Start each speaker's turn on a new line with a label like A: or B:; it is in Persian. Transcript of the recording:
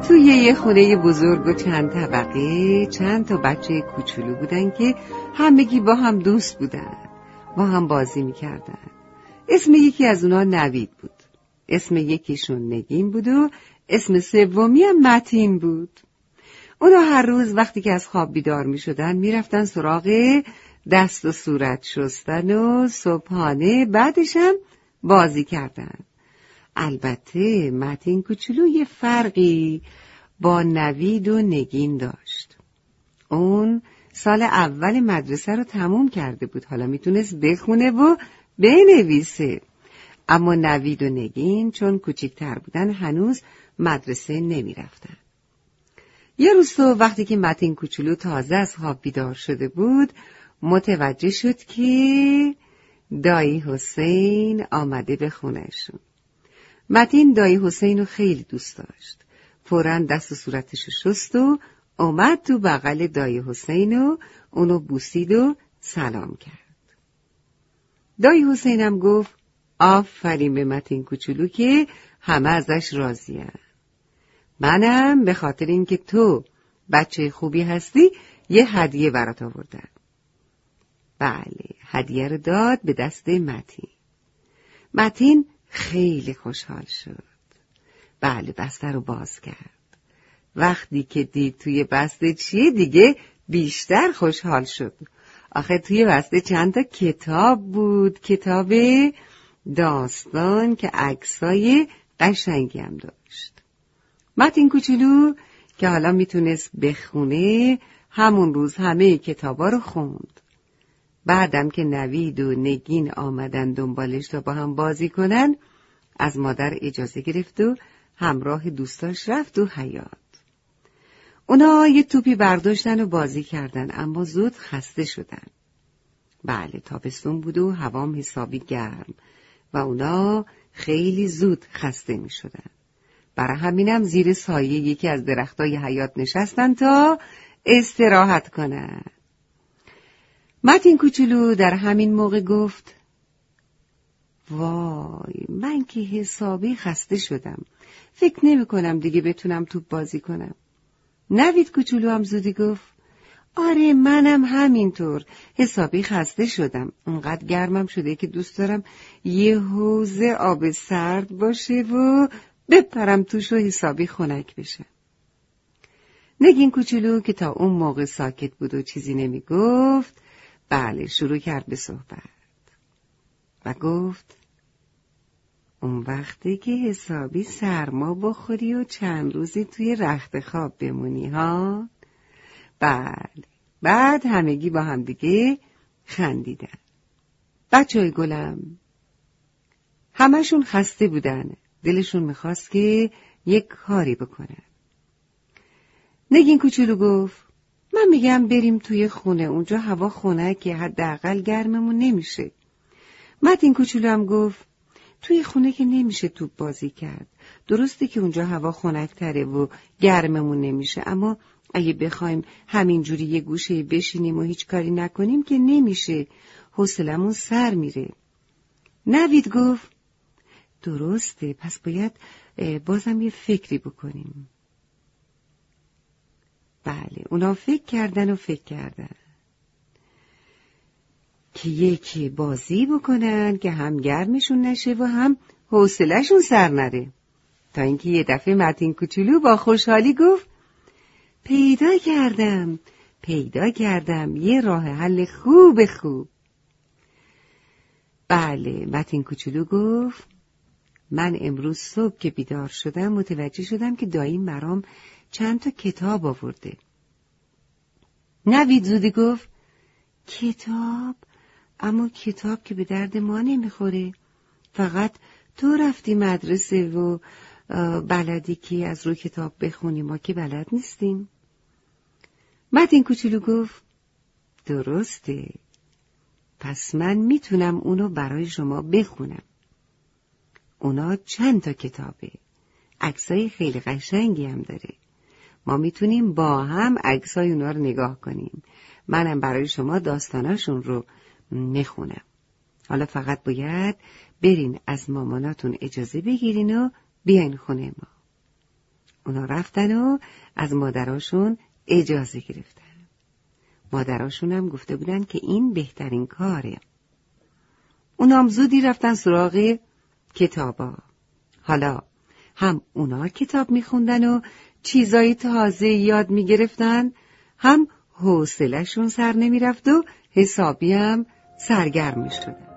A: توی یه خونه بزرگ و چند طبقه چند تا بچه کوچولو بودن که همگی با هم دوست بودن، با هم بازی میکردن. اسم یکی از اونا نوید بود، اسم یکیشون نگین بود و اسم سومی هم متین بود. اونا هر روز وقتی که از خواب بیدار میشدن میرفتن سراغ دست و صورت شستن و صبحانه، بعدش هم بازی کردن. البته متین کوچولو یه فرقی با نوید و نگین داشت. اون سال اول مدرسه رو تموم کرده بود، حالا میتونست بخونه و بنویسه. اما نوید و نگین چون کوچکتر بودن هنوز مدرسه نمیرفتن. یه روز صبح وقتی که متین کوچولو تازه از خواب بیدار شده بود، متوجه شد که دایی حسین آمده به خونهشون. متین دایی حسین رو خیلی دوست داشت. فوراً دست و صورتشو شست و اومد تو بغل دایی حسین و اونو بوسید و سلام کرد. دایی حسین هم گفت آفرین به متین کوچولو که همه ازش راضی‌ان. منم به خاطر اینکه تو بچه خوبی هستی یه هدیه برات آوردم. بله، هدیه رو داد به دست متین. متین خیلی خوشحال شد. بله، بسته رو باز کرد. وقتی که دید توی بسته چیه دیگه بیشتر خوشحال شد. آخه توی بسته چند تا کتاب بود، کتاب داستان که عکسای قشنگی هم داشت. متین کوچولو که حالا میتونست بخونه همون روز همه کتابا رو خوند. بعدم که نوید و نگین آمدن دنبالش تا با هم بازی کنن، از مادر اجازه گرفت و همراه دوستاش رفت و حیاط. اونا یه توپی برداشتن و بازی کردن، اما زود خسته شدن. بله، تابستون بود و هوام حسابی گرم و اونا خیلی زود خسته می شدن. برای همینم زیر سایه یکی از درختای حیاط نشستن تا استراحت کنن. متین کوچولو در همین موقع گفت وای، من که حسابی خسته شدم. فکر نمی کنم دیگه بتونم توپ بازی کنم. نوید کوچولو هم زودی گفت آره، منم همینطور حسابی خسته شدم. اونقدر گرمم شده که دوست دارم یه حوض آب سرد باشه و بپرم توش و حسابی خنک بشه. نگین کوچولو که تا اون موقع ساکت بود و چیزی نمی گفت، بله شروع کرد به صحبت و گفت اون وقتی که حسابی سرما بخوری و چند روزی توی رخت خواب بمونی ها. بله، بعد همگی با هم دیگه خندیدن. بچه‌های گلم همشون خسته بودن، دلشون میخواست که یک کاری بکنن. نگین کوچولو گفت من میگم بریم توی خونه، اونجا هوا خنکه، حداقل گرممون نمیشه. متین کوچولو هم گفت توی خونه که نمیشه توپ بازی کرد. درسته که اونجا هوا خنک‌تره و گرممون نمیشه، اما اگه بخوایم همینجوری یه گوشه بشینیم و هیچ کاری نکنیم که نمیشه، حوصلمون سر میره. نوید گفت درسته، پس باید بازم یه فکری بکنیم. بله، اونا فکر کردن که یکی بازی بکنن که هم گرمشون نشه و هم حوصله‌شون سر نره. تا اینکه یه دفعه متین کوچولو با خوشحالی گفت پیدا کردم یه راه حل خوب. بله، متین کوچولو گفت من امروز صبح که بیدار شدم متوجه شدم که داییم برام چند تا کتاب آورده. نوید زودی گفت کتاب؟ اما کتاب که به درد ما نمیخوره. فقط تو رفتی مدرسه و بلدی که از رو کتاب بخونی، ما که بلد نیستیم. متین کوچولو گفت درسته، پس من میتونم اونو برای شما بخونم. اونا چند تا کتابه، عکسای خیلی قشنگی هم داره. ما میتونیم با هم عکسای اونا رو نگاه کنیم. منم برای شما داستاناشون رو میخونم. حالا فقط باید برین از ماماناتون اجازه بگیرین و بیاین خونه ما. اونا رفتن و از مادراشون اجازه گرفتن. مادراشون هم گفته بودن که این بهترین کاره. اونا هم زودی رفتن سراغ کتابا. حالا هم اونا کتاب میخوندن و چیزای تازه یاد میگرفتن، هم حوصله‌شون سر نمیرفت و حسابی هم سرگرم میشدن.